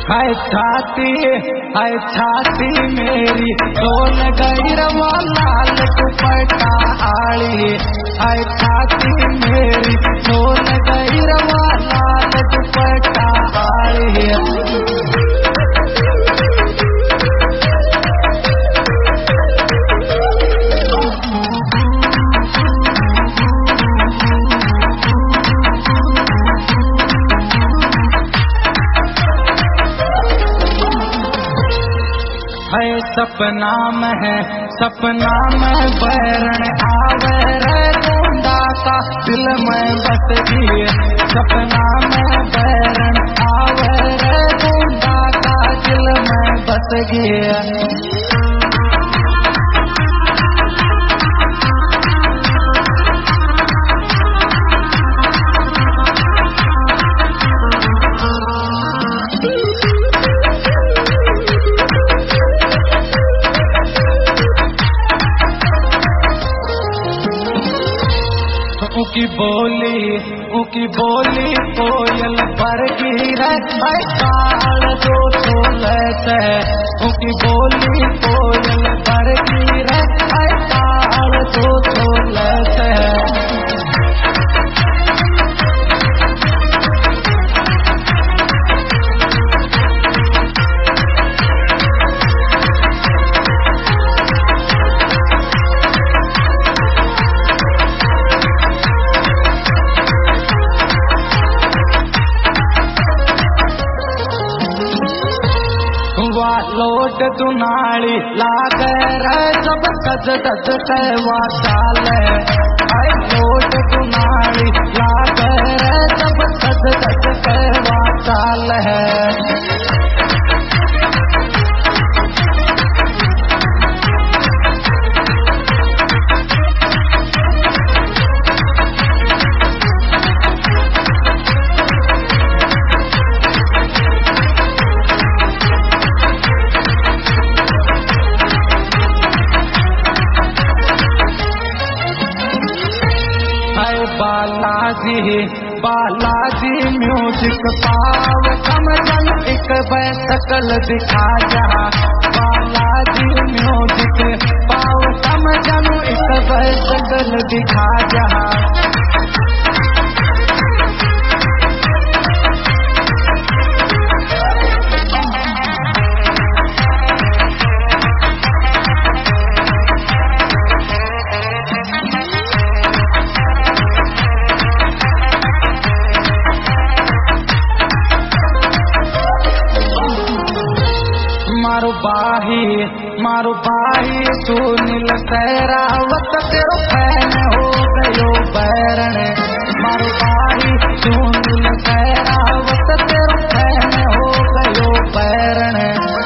है छाती मेरी डोल गई रवा लाल दुपट्टा आड़ी। है छाती मेरी डोल गई रवा लाल दुपट्टा आड़ी। सपना में बैरण आवे रे ढूंढा का दिल में बस गई। सपना में बैरण आवे रे ढूंढा का दिल में बस गई। उकी बोली कोयल पर गिरे काल जो सोलते। उकी बोली कोयल पर गिरे काल जो सोलते। लोट दुनाली लागे रे सब कद दद कहवा चाले। लोट दुनाली लागे रे सब कद दद कहवा चाले। बालाजी म्यूजिक पाव कम जन एक बैठकल दिखा जा। बालाजी म्यूजिक पाव कम जन एक बैठकल दिखा जा। मारो बाही सुनील सहरावत तेरो फैन हो गयो बैरण। मारो बाही सुनील सहरावत तेरो फैन हो गयो बैरण।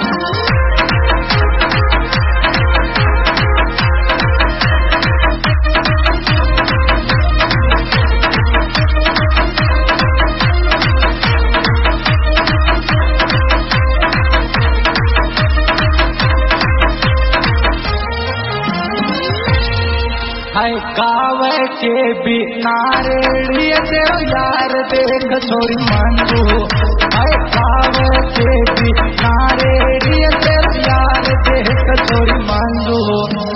गावे के भी नारेड़िए तेरो यार देख छोरी मंजू। गावे के भी नारेड़िए तेरो यार देख छोरी मंजू।